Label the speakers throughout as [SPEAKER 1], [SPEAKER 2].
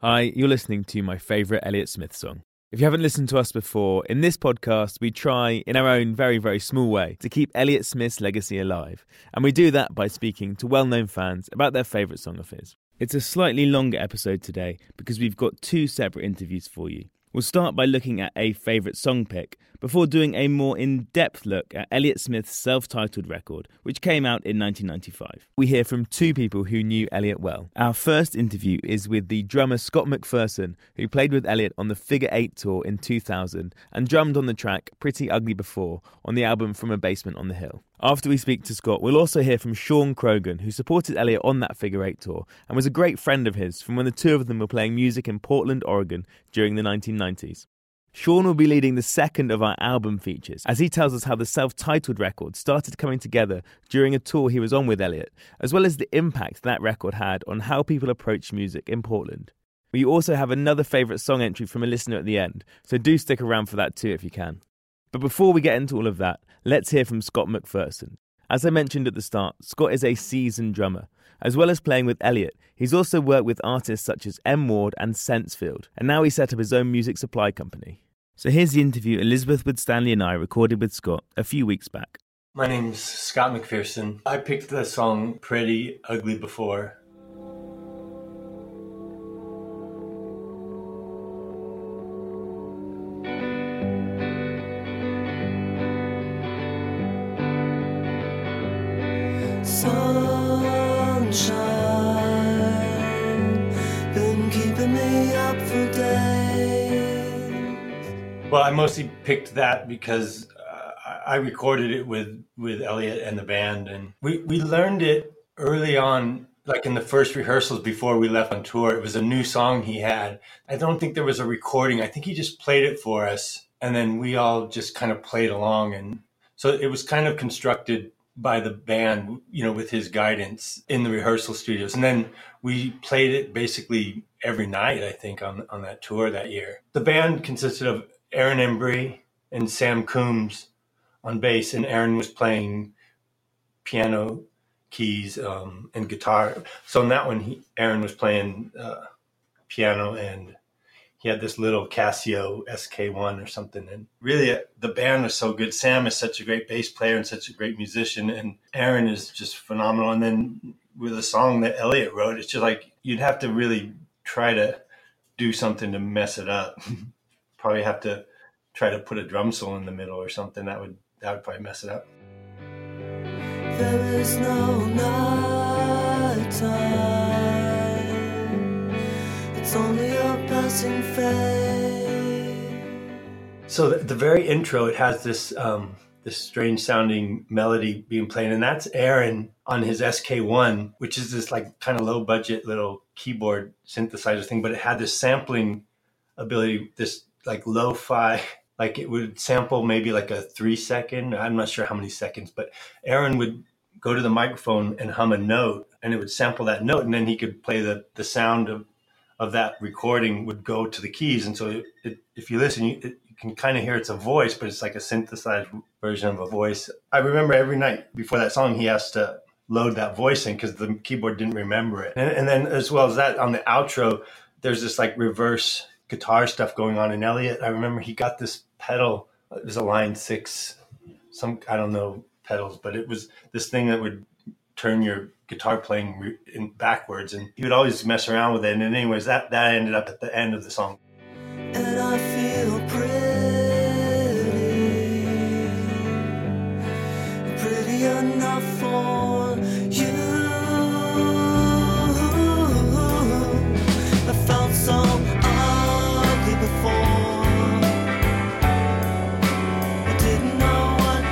[SPEAKER 1] Hi, you're listening to my favourite Elliott Smith song. If you haven't listened to us before, in this podcast we try, in our own very, very small way, to keep Elliott Smith's legacy alive. And we do that by speaking to well-known fans about their favourite song of his. It's a slightly longer episode today because we've got two separate interviews for you. We'll start by looking at a favourite song pick before doing a more in-depth look at Elliott Smith's self-titled record, which came out in 1995. We hear from two people who knew Elliott well. Our first interview is with the drummer Scott McPherson, who played with Elliott on the Figure 8 tour in 2000 and drummed on the track Pretty Ugly Before on the album From a Basement on the Hill. After we speak to Scott, we'll also hear from Sean Croghan, who supported Elliott on that Figure 8 tour and was a great friend of his from when the two of them were playing music in Portland, Oregon during the 1990s. Sean will be leading the second of our album features as he tells us how the self-titled record started coming together during a tour he was on with Elliott, as well as the impact that record had on how people approach music in Portland. We also have another favourite song entry from a listener at the end, so do stick around for that too if you can. But before we get into all of that, let's hear from Scott McPherson. As I mentioned at the start, Scott is a seasoned drummer. As well as playing with Elliott, he's also worked with artists such as M. Ward and Sensefield, and now he's set up his own music supply company. So here's the interview Elizabeth Wood-Stanley and I recorded with Scott a few weeks back.
[SPEAKER 2] My name's Scott McPherson. I picked the song Pretty Ugly Before.
[SPEAKER 3] Been keeping me up for days.
[SPEAKER 2] Well, I mostly picked that because I recorded it with Elliott and the band, and we learned it early on, like in the first rehearsals before we left on tour. It was a new song he had. I don't think there was a recording. I think he just played it for us, and then we all just kind of played along, and so it was kind of constructed by the band, you know, with his guidance in the rehearsal studios. And then we played it basically every night, I think, on that tour that year. The band consisted of Aaron Embry and Sam Coombs on bass, and Aaron was playing piano, keys, and guitar. So on that one, Aaron was playing piano, and he had this little Casio SK1 or something. And really, the band was so good. Sam is such a great bass player and such a great musician. And Aaron is just phenomenal. And then with a song that Elliott wrote, it's just like you'd have to really try to do something to mess it up. Probably have to try to put a drum solo in the middle or something. That would probably mess it up.
[SPEAKER 3] There is no night time. It's only a passing phase.
[SPEAKER 2] So the very intro, it has this this strange sounding melody being played, and that's Aaron on his SK1, which is this like kind of low budget little keyboard synthesizer thing, but it had this sampling ability, this like lo-fi, like it would sample maybe like a 3 second, I'm not sure how many seconds, but Aaron would go to the microphone and hum a note, and it would sample that note, and then he could play the sound of that recording would go to the keys. And so if you listen, you can kind of hear it's a voice, but it's like a synthesized version of a voice. I remember every night before that song, he has to load that voice in because the keyboard didn't remember it. And then as well as that, on the outro, there's this like reverse guitar stuff going on in Elliott. I remember he got this pedal. It was a Line 6, I don't know pedals, but it was this thing that would turn your guitar playing backwards, and he would always mess around with it. And anyways, that ended up at the end of the song.
[SPEAKER 3] And I feel pretty enough for you. I felt so ugly before. I didn't know what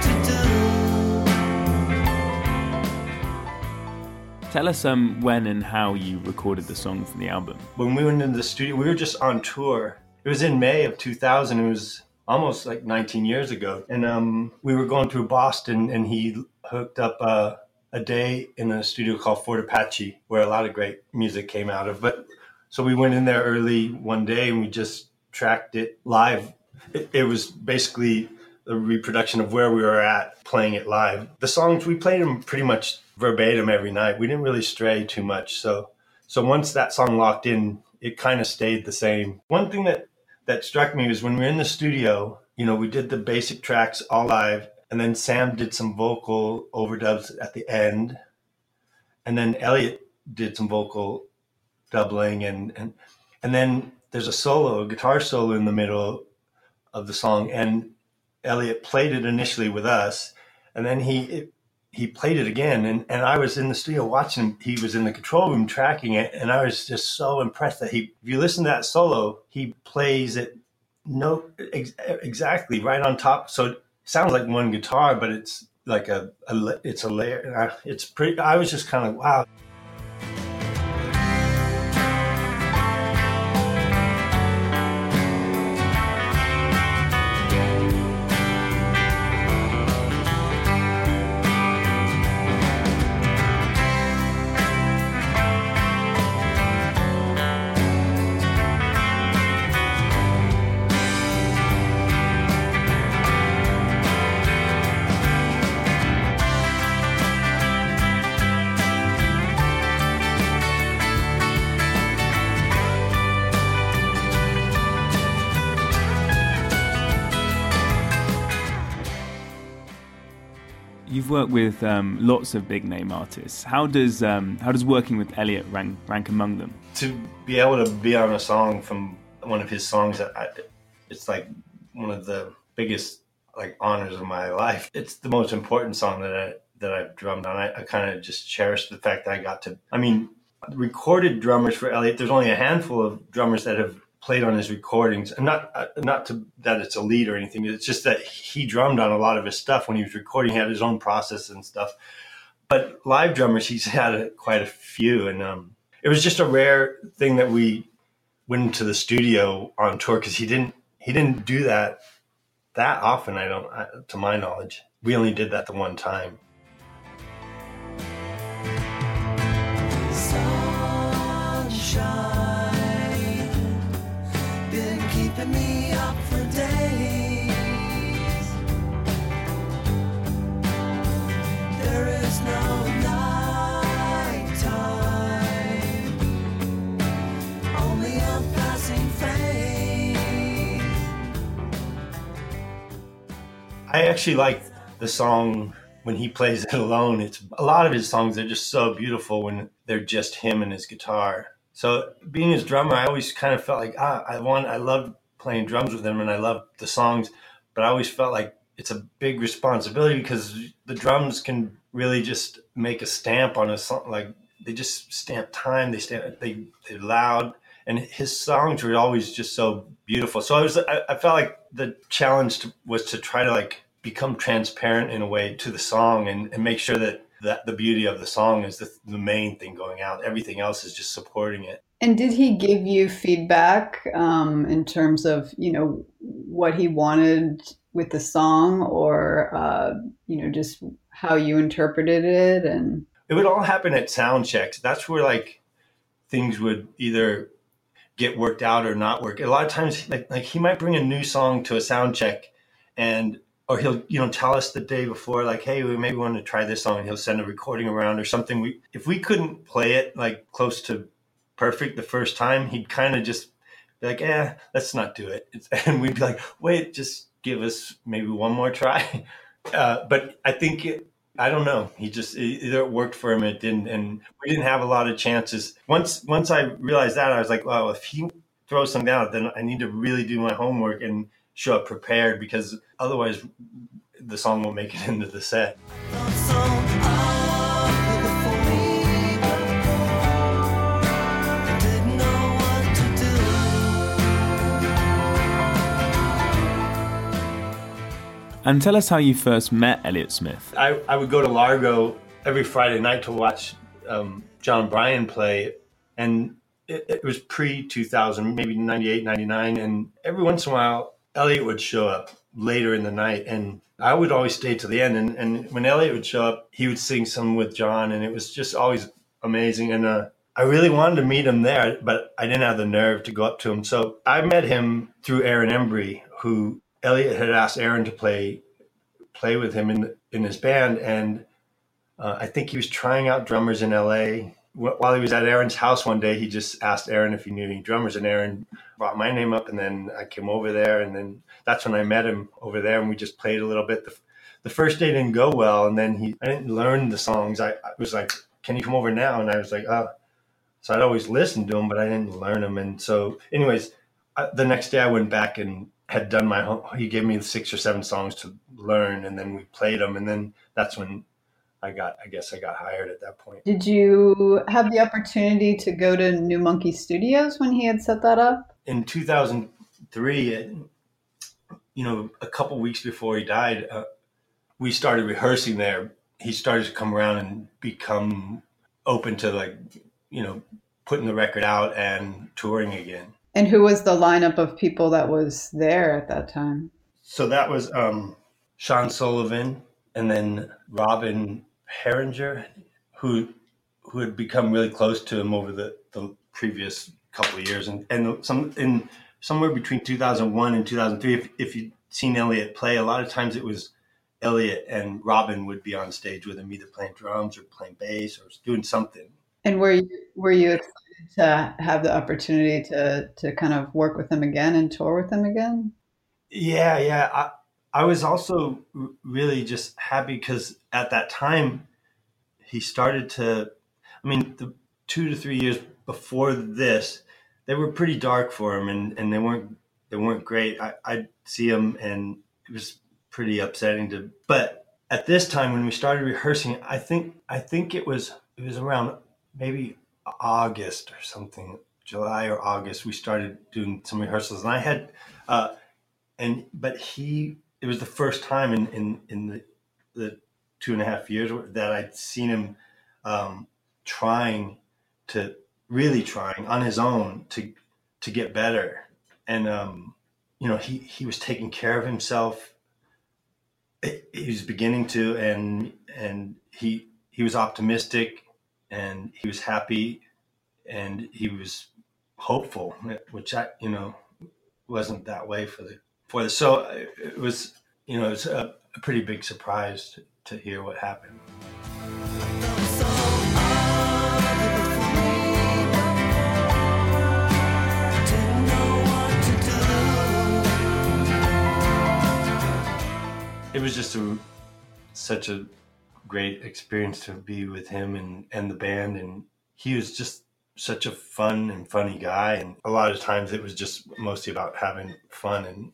[SPEAKER 3] to do.
[SPEAKER 1] Tell us when and how you recorded the song for the album.
[SPEAKER 2] When we went into the studio, we were just on tour. It was in May of 2000. It was almost like 19 years ago. And we were going through Boston, and he hooked up a day in a studio called Fort Apache, where a lot of great music came out of. But so we went in there early one day, and we just tracked it live. It was basically a reproduction of where we were at playing it live. The songs, we played them pretty much verbatim every night. We didn't really stray too much. So once that song locked in, it kind of stayed the same. One thing that struck me was when we were in the studio, we did the basic tracks all live, and then Sam did some vocal overdubs at the end, and then Elliot did some vocal doubling, and then there's a guitar solo in the middle of the song, and Elliot played it initially with us, and then he played it again, and I was in the studio watching him. He was in the control room tracking it, and I was just so impressed that if you listen to that solo, he plays it exactly right on top. So it sounds like one guitar, but it's like it's a layer. It's pretty. I was just kind of wow.
[SPEAKER 1] You've worked with lots of big name artists. How does working with Elliot rank among them?
[SPEAKER 2] To be able to be on a song from one of his songs, it's like one of the biggest honors of my life. It's the most important song that I've drummed on. I kind of just cherish the fact that I got to. I mean, recorded drummers for Elliot. There's only a handful of drummers that have played on his recordings, and not that it's a lead or anything. It's just that he drummed on a lot of his stuff when he was recording. He had his own process and stuff. But live drummers, he's had quite a few, and it was just a rare thing that we went into the studio on tour, because he didn't do that often. To my knowledge, we only did that the one time.
[SPEAKER 3] Me up for days. There is no night time, only a passing phase.
[SPEAKER 2] I actually like the song when he plays it alone. It's a lot of his songs are just so beautiful when they're just him and his guitar. So being his drummer, I always kind of felt like I love playing drums with him, and I love the songs, but I always felt like it's a big responsibility, because the drums can really just make a stamp on a song. Like, they just stamp time. They're loud, and his songs were always just so beautiful. So I felt like the challenge was to try to become transparent in a way to the song, and make sure that the beauty of the song is the main thing going out. Everything else is just supporting it.
[SPEAKER 4] And did he give you feedback in terms of, what he wanted with the song, or, just how you interpreted it? And
[SPEAKER 2] it would all happen at sound checks. That's where things would either get worked out or not work. A lot of times, like he might bring a new song to a sound check, or he'll tell us the day before, hey, we maybe want to try this song, and he'll send a recording around or something. If we couldn't play it close to perfect the first time, he'd kind of just be like, let's not do it. And we'd be like, wait, just give us maybe one more try. But I think I don't know. He just, either it worked for him, it didn't, and we didn't have a lot of chances. Once I realized that, I was like, well, if he throws something out, then I need to really do my homework and show up prepared, because otherwise the song won't make it into the set.
[SPEAKER 1] And tell us how you first met Elliott Smith.
[SPEAKER 2] I would go to Largo every Friday night to watch John Bryan play, and it was pre-2000, maybe 98, 99, and every once in a while, Elliott would show up later in the night, and I would always stay to the end. And when Elliott would show up, he would sing some with John, and it was just always amazing. And I really wanted to meet him there, but I didn't have the nerve to go up to him. So I met him through Aaron Embry, who Elliott had asked Aaron to play with him in his band, and I think he was trying out drummers in LA while he was at Aaron's house one day, he just asked Aaron if he knew any drummers, and Aaron brought my name up, and then I came over there, and then that's when I met him over there, and we just played a little bit. The first day didn't go well, and then I didn't learn the songs. I was like, "Can you come over now?" And I was like, "Oh." So I'd always listen to them, but I didn't learn them. And so, anyways, the next day I went back and had done my home. He gave me 6 or 7 songs to learn, and then we played them, and then that's when I guess I got hired at that point.
[SPEAKER 4] Did you have the opportunity to go to New Monkey Studios when he had set that up?
[SPEAKER 2] In 2003, a couple weeks before he died, we started rehearsing there. He started to come around and become open to putting the record out and touring again.
[SPEAKER 4] And who was the lineup of people that was there at that time?
[SPEAKER 2] So that was Sean Sullivan, and then Robin Herringer, who had become really close to him over the previous couple of years, and somewhere between 2001 and 2003. If you'd seen Elliot play, a lot of times it was Elliot and Robin would be on stage with him, either playing drums or playing bass or doing something.
[SPEAKER 4] And were you excited to have the opportunity to kind of work with him again and tour with him again?
[SPEAKER 2] Yeah. I was also really just happy because at that time he started to, the 2 to 3 years before this, they were pretty dark for him, and they weren't great. I'd see him and it was pretty upsetting but at this time when we started rehearsing, I think it was around maybe August or something, July or August, we started doing some rehearsals, and I had, it was the first time in the 2.5 years that I'd seen him trying on his own to get better. And, he was taking care of himself. He was beginning to, and he was optimistic, and he was happy, and he was hopeful, which wasn't that way for the. So it was a pretty big surprise to hear what happened. It was just such a great experience to be with him and the band, and he was just such a fun and funny guy, and a lot of times it was just mostly about having fun. And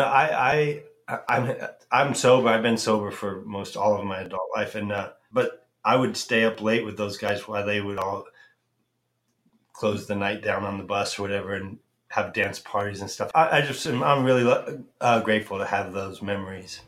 [SPEAKER 2] I'm sober. I've been sober for most all of my adult life, and but I would stay up late with those guys while they would all close the night down on the bus or whatever, and have dance parties and stuff. I'm really grateful to have those memories.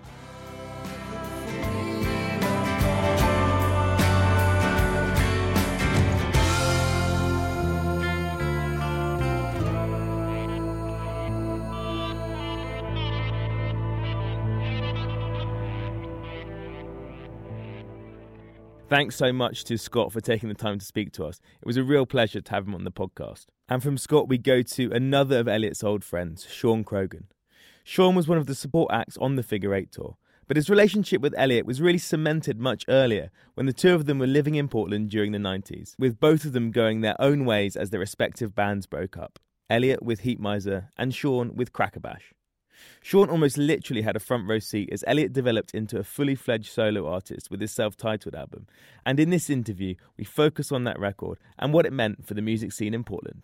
[SPEAKER 1] Thanks so much to Scott for taking the time to speak to us. It was a real pleasure to have him on the podcast. And from Scott, we go to another of Elliot's old friends, Sean Croghan. Sean was one of the support acts on the Figure Eight tour, but his relationship with Elliot was really cemented much earlier, when the two of them were living in Portland during the 90s, with both of them going their own ways as their respective bands broke up. Elliot with Heat Miser and Sean with Cracker Bash. Sean almost literally had a front row seat as Elliot developed into a fully fledged solo artist with his self-titled album. And in this interview, we focus on that record and what it meant for the music scene in Portland.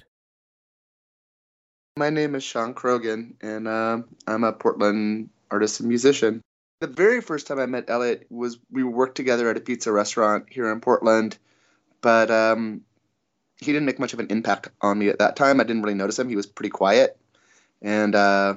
[SPEAKER 5] My name is Sean Croghan, and I'm a Portland artist and musician. The very first time I met Elliot was we worked together at a pizza restaurant here in Portland, but he didn't make much of an impact on me at that time. I didn't really notice him. He was pretty quiet, and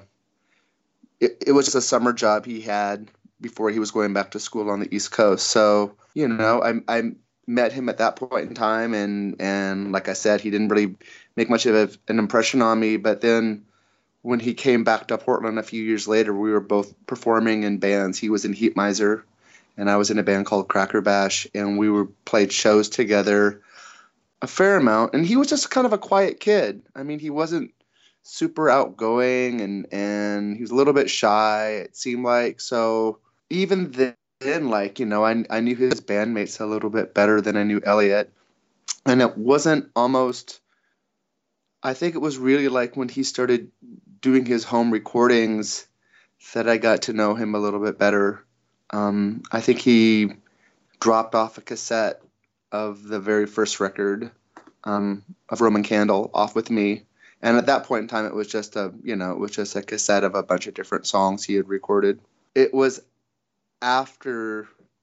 [SPEAKER 5] it was just a summer job he had before he was going back to school on the East Coast. So, I met him at that point in time, and like I said, he didn't really make much of an impression on me. But then when he came back to Portland a few years later, we were both performing in bands. He was in Heat Miser, and I was in a band called Cracker Bash, and we played shows together a fair amount. And he was just kind of a quiet kid. I mean, he wasn't super outgoing, and he was a little bit shy, it seemed like. So even then, I knew his bandmates a little bit better than I knew Elliot. And it wasn't almost, I think it was really like when he started doing his home recordings that I got to know him a little bit better. I think he dropped off a cassette of the very first record of Roman Candle off with me. And at that point in time, it was just a cassette of a bunch of different songs he had recorded. It was after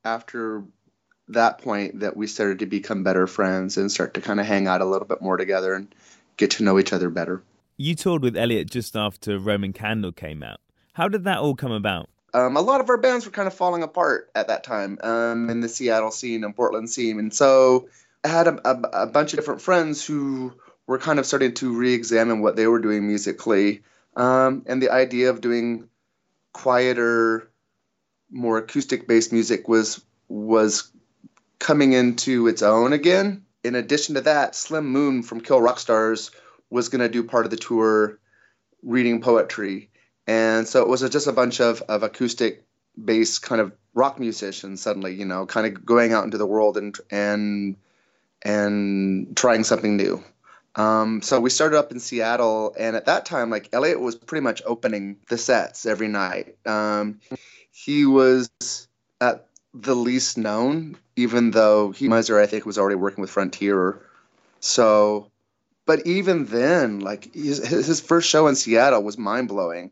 [SPEAKER 5] that point that we started to become better friends and start to kind of hang out a little bit more together and get to know each other better.
[SPEAKER 1] You toured with Elliot just after Roman Candle came out. How did that all come about?
[SPEAKER 5] A lot of our bands were kind of falling apart at that time in the Seattle scene and Portland scene. And so I had a bunch of different friends who were kind of starting to re-examine what they were doing musically. And the idea of doing quieter, more acoustic-based music was coming into its own again. In addition to that, Slim Moon from Kill Rock Stars was going to do part of the tour reading poetry. And so it was just a bunch of acoustic-based kind of rock musicians suddenly, kind of going out into the world and trying something new. So we started up in Seattle, and at that time, like, Elliot was pretty much opening the sets every night. He was at the least known, even though Miser, I think, was already working with Frontier. So, but even then, like, his first show in Seattle was mind-blowing.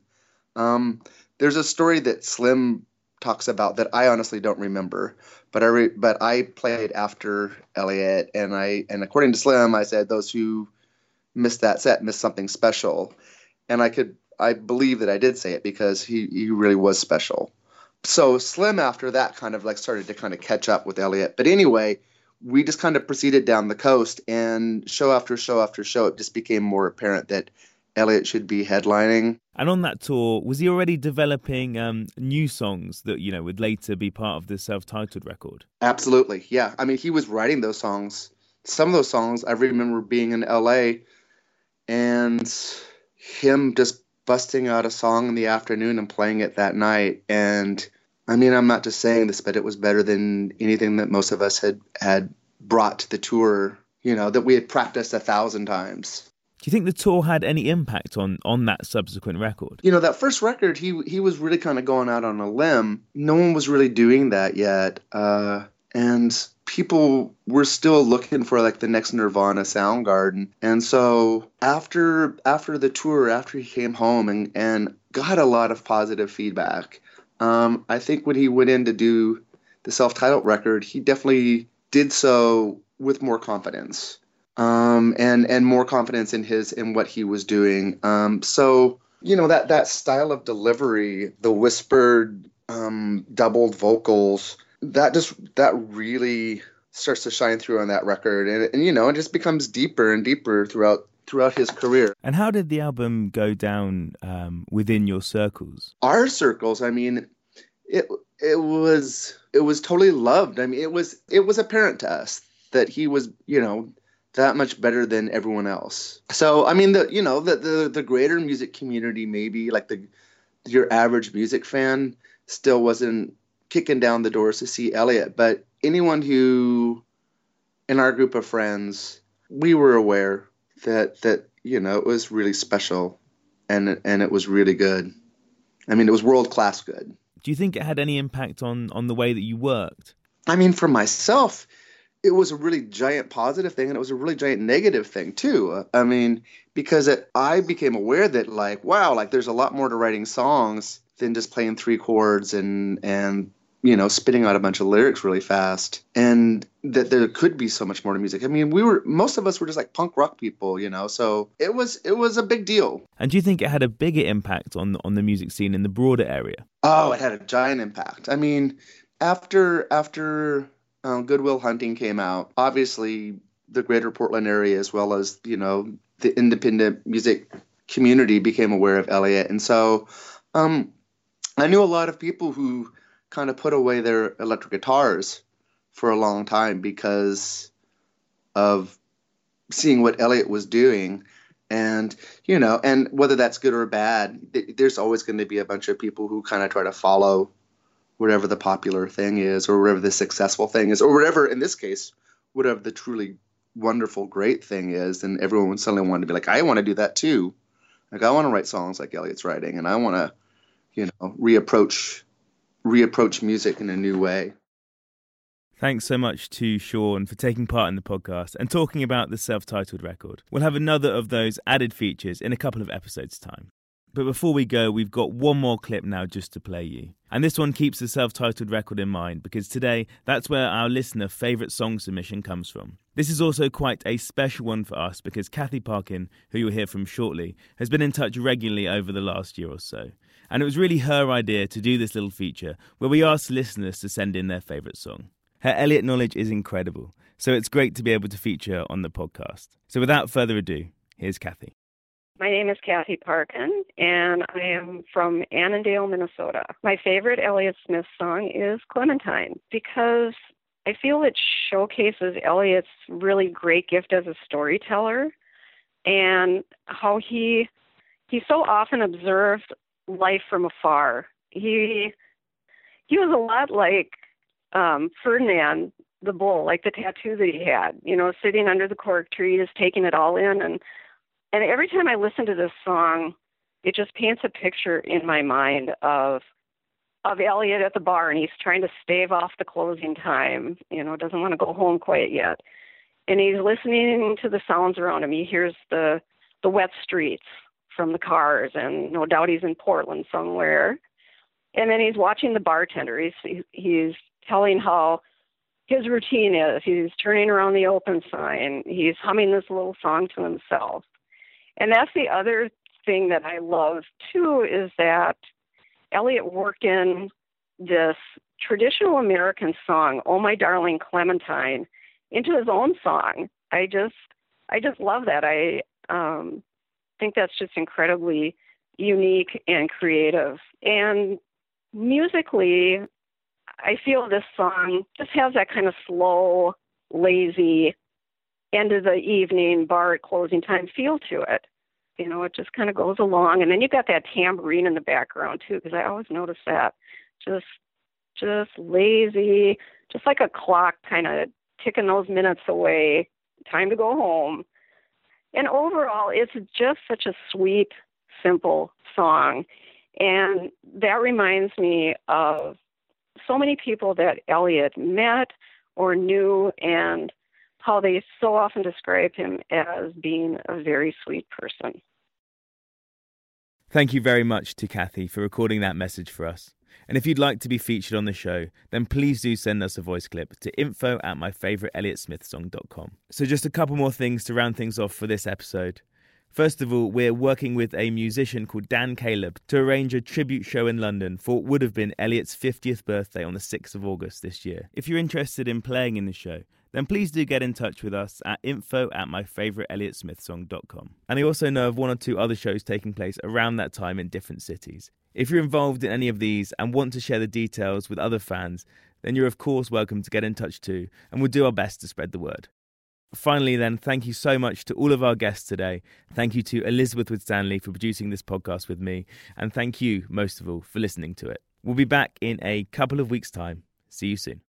[SPEAKER 5] There's a story that Slim talks about that I honestly don't remember, but I played after Elliot, and according to Slim, I said those who missed that set missed something special, and I believe that I did say it because he really was special. So Slim after that kind of like started to kind of catch up with Elliot, but anyway, we just kind of proceeded down the coast, and show after show after show, it just became more apparent that Elliot should be headlining.
[SPEAKER 1] And on that tour, was he already developing new songs that, would later be part of the self-titled record?
[SPEAKER 5] Absolutely, yeah. I mean, he was writing those songs. Some of those songs, I remember being in LA and him just busting out a song in the afternoon and playing it that night. And I mean, I'm not just saying this, but it was better than anything that most of us had brought to the tour, that we had practiced 1,000 times.
[SPEAKER 1] Do you think the tour had any impact on that subsequent record?
[SPEAKER 5] That first record, he was really kind of going out on a limb. No one was really doing that yet. And people were still looking for like the next Nirvana, Soundgarden. And so after the tour, after he came home and got a lot of positive feedback, I think when he went in to do the self-titled record, he definitely did so with more confidence. And more confidence in what he was doing. So, that style of delivery, the whispered, doubled vocals, that really starts to shine through on that record. And it just becomes deeper and deeper throughout his career.
[SPEAKER 1] And how did the album go down within your circles?
[SPEAKER 5] Our circles, I mean, it was totally loved. I mean, it was apparent to us that he was, that much better than everyone else. So, I mean, the greater music community, maybe like your average music fan still wasn't kicking down the doors to see Elliot, but anyone who in our group of friends, we were aware that it was really special and it was really good. I mean, it was world-class good.
[SPEAKER 1] Do you think it had any impact on the way that you worked?
[SPEAKER 5] I mean, for myself, it was a really giant positive thing, and it was a really giant negative thing too. I mean, because I became aware that like, wow, like there's a lot more to writing songs than just playing 3 chords and spitting out a bunch of lyrics really fast, and that there could be so much more to music. I mean, most of us were just like punk rock people, so it was a big deal.
[SPEAKER 1] And do you think it had a bigger impact on the music scene in the broader area?
[SPEAKER 5] Oh, it had a giant impact. I mean, after Good Will Hunting came out, obviously the greater Portland area, as well as, the independent music community became aware of Elliot. And so I knew a lot of people who kind of put away their electric guitars for a long time because of seeing what Elliot was doing. And, and whether that's good or bad, there's always going to be a bunch of people who kind of try to follow whatever the popular thing is, or whatever the successful thing is, or whatever, in this case, whatever the truly wonderful, great thing is, and everyone would suddenly want to be like, I want to do that too. Like, I want to write songs like Elliot's writing, and I want to, reapproach music in a new way.
[SPEAKER 1] Thanks so much to Sean for taking part in the podcast and talking about the self-titled record. We'll have another of those added features in a couple of episodes' time. But before we go, we've got one more clip now just to play you. And this one keeps the self-titled record in mind because today, that's where our listener favourite song submission comes from. This is also quite a special one for us because Kathy Parkin, who you'll hear from shortly, has been in touch regularly over the last year or so. And it was really her idea to do this little feature where we asked listeners to send in their favourite song. Her Elliot knowledge is incredible, so it's great to be able to feature on the podcast. So without further ado, here's Kathy.
[SPEAKER 6] My name is Kathy Parkin, and I am from Annandale, Minnesota. My favorite Elliott Smith song is Clementine because I feel it showcases Elliot's really great gift as a storyteller and how he so often observed life from afar. He was a lot like Ferdinand the bull, like the tattoo that he had, sitting under the cork tree, just taking it all in. And every time I listen to this song, it just paints a picture in my mind of Elliot at the bar, and he's trying to stave off the closing time, doesn't want to go home quite yet. And he's listening to the sounds around him. He hears the wet streets from the cars, and no doubt he's in Portland somewhere. And then he's watching the bartender. He's telling how his routine is. He's turning around the open sign. He's humming this little song to himself. And that's the other thing that I love, too, is that Elliot worked in this traditional American song, Oh My Darling Clementine, into his own song. I just love that. I think that's just incredibly unique and creative. And musically, I feel this song just has that kind of slow, lazy, end of the evening bar at closing time feel to it. It just kind of goes along. And then you've got that tambourine in the background, too, because I always notice that. Just lazy, just like a clock kind of ticking those minutes away. Time to go home. And overall, it's just such a sweet, simple song. And that reminds me of so many people that Elliot met or knew, and how they so often describe him as being a very sweet person.
[SPEAKER 1] Thank you very much to Kathy for recording that message for us. And if you'd like to be featured on the show, then please do send us a voice clip to info@myfavouriteelliotsmithsong.com. So just a couple more things to round things off for this episode. First of all, we're working with a musician called Dan Caleb to arrange a tribute show in London for what would have been Elliot's 50th birthday on the 6th of August this year. If you're interested in playing in the show, then please do get in touch with us at info@myfavouriteelliotsmithsong.com. And I also know of one or two other shows taking place around that time in different cities. If you're involved in any of these and want to share the details with other fans, then you're of course welcome to get in touch too, and we'll do our best to spread the word. Finally then, thank you so much to all of our guests today. Thank you to Elizabeth Wood-Stanley for producing this podcast with me, and thank you, most of all, for listening to it. We'll be back in a couple of weeks' time. See you soon.